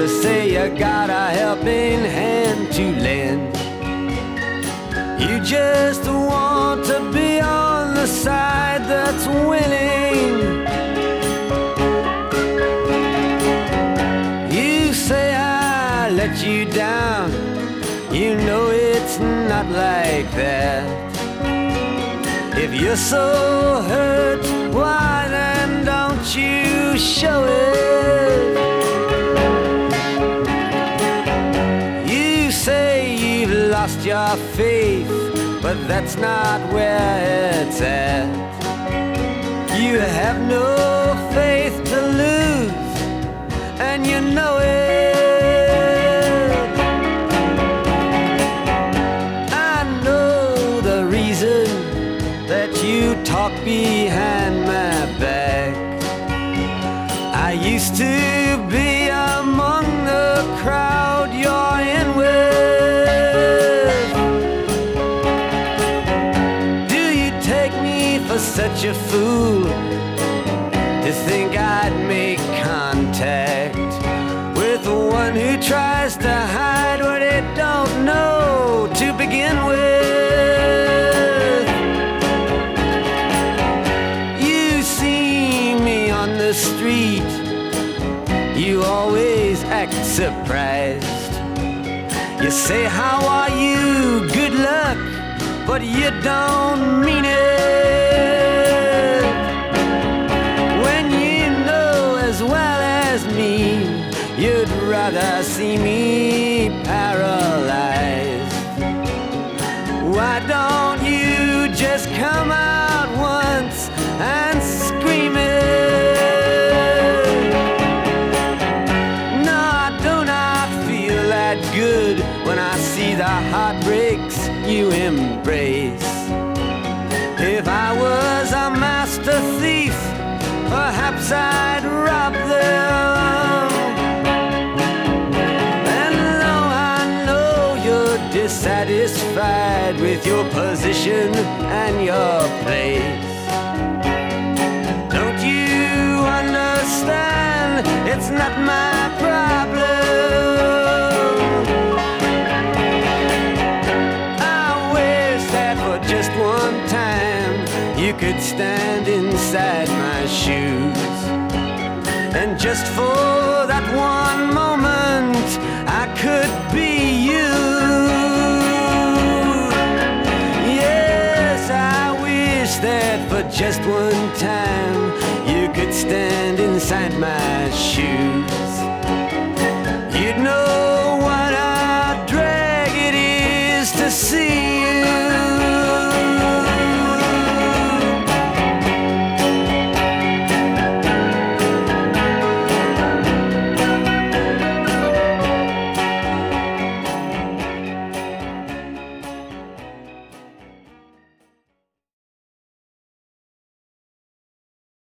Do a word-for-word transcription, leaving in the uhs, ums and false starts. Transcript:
to say you got a helping hand to lend. You just want to be on the side that's winning. You say I let you down, you know it's not like that. If you're so hurt, why then don't you show it? You say you've lost your faith, but that's not where it's at. You have no faith to lose, and you know it. I know the reason that you talk behind my back. I used to be among the crowd you're in with. Do you take me for such a fool to think I'd make contact with the one who tries to hide what it don't know to begin with? The street, you always act surprised. You say, how are you? Good luck, but you don't mean it. When you know as well as me, you'd rather see me paralyzed. Why don't you just come out once and scream it? Good when I see the heartbreaks you embrace. If I was a master thief, perhaps I'd rob them. And though I know you're dissatisfied with your position and your place, don't you understand it's not my problem? Just one time you could stand inside my shoes, and just for that one moment I could be you. Yes, I wish that for just one time you could stand inside my shoes. You'd know